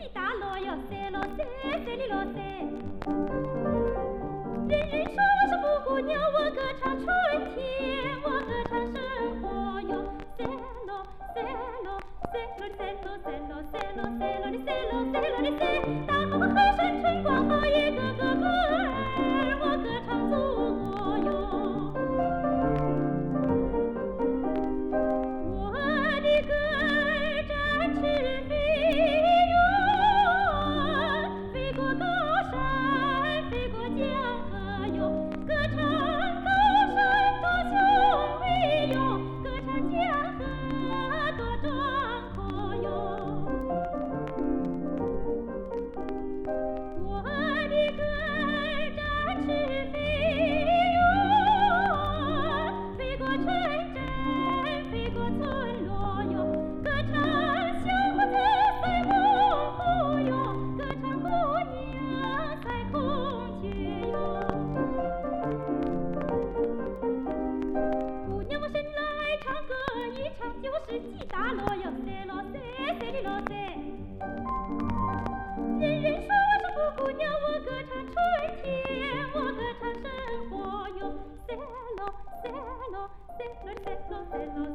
几大罗哟，塞罗塞，塞里罗塞。人人说我是布谷鸟，我歌唱春天，我歌唱生活哟，塞罗塞罗塞罗塞罗塞罗塞罗塞罗的塞罗塞罗的塞，大河海山春光好一个个歌儿，我歌唱祖国哟。我的歌儿展翅飞远，飞过高山，飞过江河哟，歌唱高山多雄伟哟，歌唱江河多壮阔哟。我的歌儿展翅飞远，飞过城镇，飞过村落哟，歌唱小伙子赛猛虎哟，歌唱姑娘赛孔雀哟。姑娘们生来唱歌一唱就是几大罗哟，塞罗塞，塞里罗塞。人人说我是布谷鸟，我歌唱春天，我歌唱生活哟，塞罗塞罗塞罗塞罗塞罗。